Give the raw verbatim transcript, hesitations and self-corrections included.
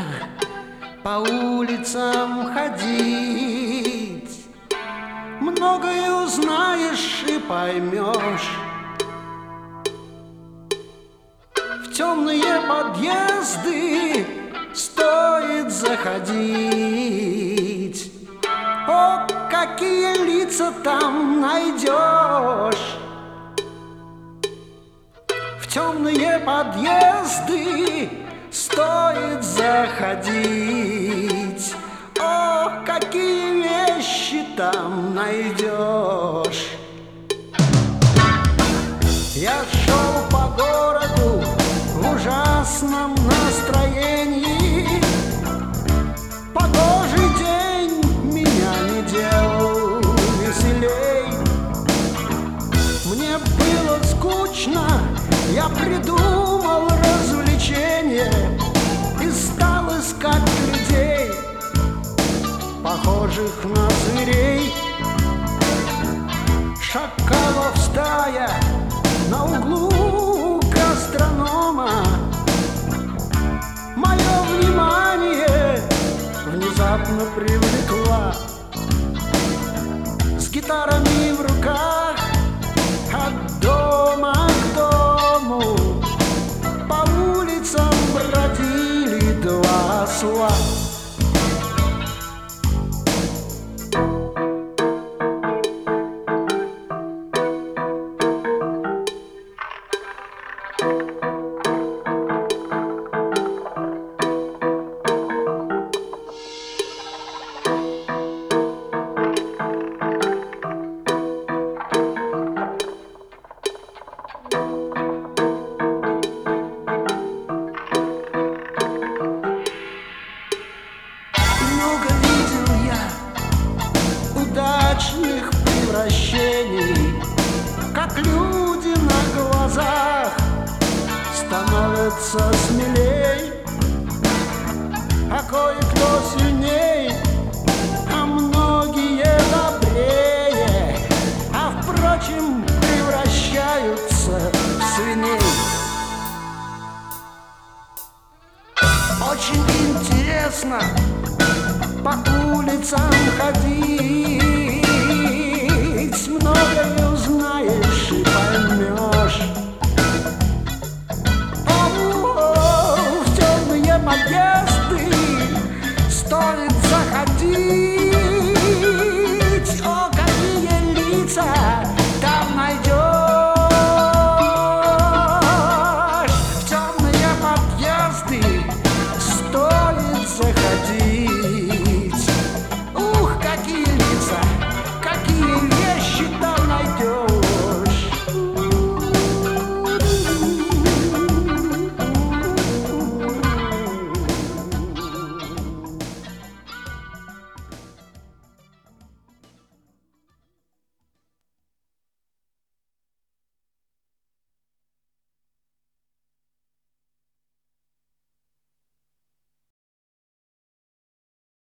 по улицам ходить, многое узнаешь и поймешь. В темные подъезды стоит заходить. О, какие лица там найдешь! В темные подъезды стоит заходить. О, какие вещи там найдешь! Я шел по городу в ужасном настроении. Погожий день меня не делал веселей. Мне было скучно, я придумал развлечение и стал искать людей, похожих на зверей. Шакалов стая на углу гастронома мое внимание внезапно привлекла. С гитарами в руках от дома к дому по улицам бродили два осла. Удачных превращений, как люди на глазах становятся смелей, а кое-кто сильней, а многие добрее, а впрочем превращаются в свиней. Очень интересно по улицам ходить, многое узнаешь и поймешь. О, в темные подъезды стоит заходить.